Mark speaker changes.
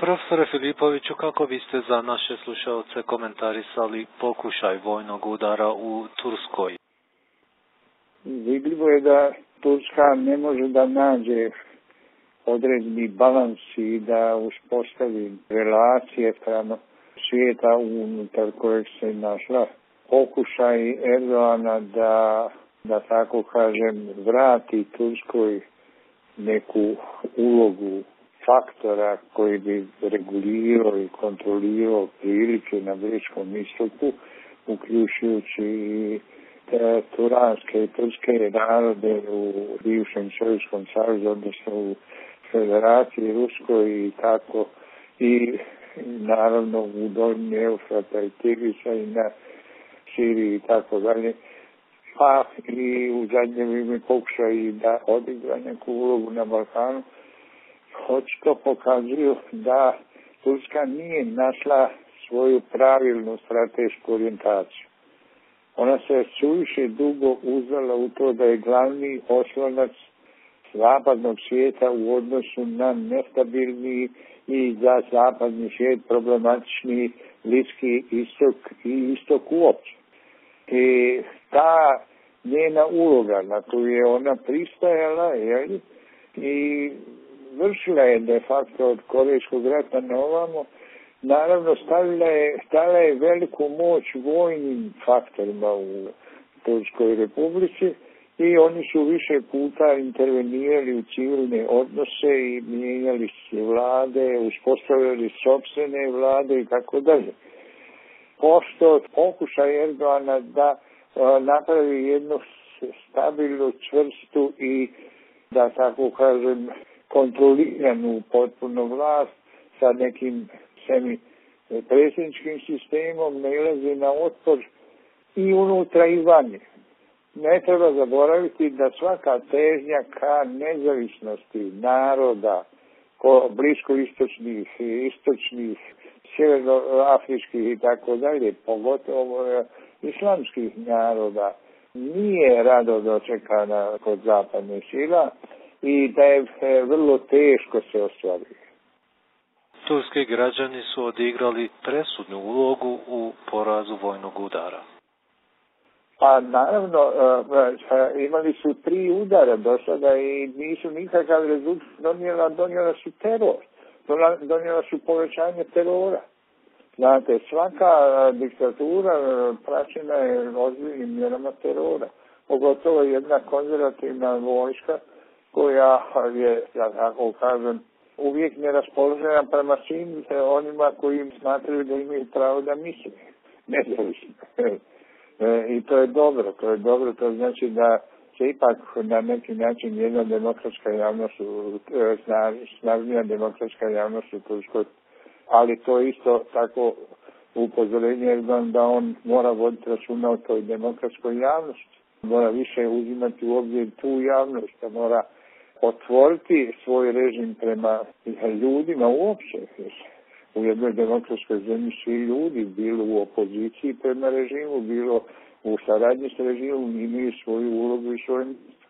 Speaker 1: Profesore Filipoviću, kako biste za naše slušalce komentarisali pokušaj vojnog udara u Turskoj?
Speaker 2: Vidljivo je da Turska ne može da nađe određeni balans i da uspostavi relacije prema svijeta unutar kojeg se našla. Pokušaj Erdogana da tako kažem, vrati Turskoj neku ulogu faktora koji bi regulirao i kontrolirao prilike na Bliskom istoku, uključujući i turanske i turske narode u bivšem Sovjetskom savezu, odnosno u Federaciji Ruskoj i tako, i naravno u dolini Eufrata i Tigrisa i na Siriji i tako dalje. Pa i u zadnje vrijeme pokušaju da odigra neku ulogu na Balkanu. Očito pokazuju da Turska nije našla svoju pravilnu stratešku orijentaciju. Ona se suviše dugo uzela u to da je glavni oslonac zapadnog svijeta u odnosu na nestabilni i za zapadni svijet problematični Bliski istok i istok uopće. I ta njena uloga na koju je ona pristajala i vršila je de facto od Korejskog rata na ovamo, naravno stavila je veliku moć vojnim faktorima u Turskoj republici i oni su više puta intervenirali u civilne odnose i mijenjali vlade, uspostavljali sopstvene vlade i tako dalje. Pošto pokušaj Erdogana da napravi jednu stabilnu, čvrstu i, da tako kažem, kontroliranu potpuno vlast sa nekim semi-predsjedničkim sistemom, nailazi na otpor i unutra i vanje. Ne treba zaboraviti da svaka težnja ka nezavisnosti naroda, bliskoistočnih, istočnih, sjevernoafričkih i tako dalje, pogotovo islamskih naroda, nije rado dočekana kod zapadnih sila i da je vrlo teško se ostvariti.
Speaker 1: Turski građani su odigrali presudnu ulogu u porazu vojnog udara.
Speaker 2: Pa naravno, imali su 3 udara do sada i nisu nikakav rezultat donijela su teror. Donijela su povećanje terora. Znate, svaka diktatura praćena je ozbiljnim mjerama terora. Pogotovo jedna konzervativna vojska koja je, ja tako kažem, uvijek neraspoložena prema svim onima koji im smatraju da imaju pravo da misle. Nezavisno. I to je dobro, to znači da se ipak na neki način jedna demokratska javnost, snažnija demokratska javnost u Turskoj, ali to isto tako upozorenje da on mora voditi računa o toj demokratskoj javnosti. Mora više uzimati u obzir tu javnost, da mora otvoriti svoj režim prema ljudima uopće. U jednoj demokratskoj zemlji svi ljudi, bilo u opoziciji prema režimu, bilo u saradnji s režimom, imaju svoju ulogu i svoje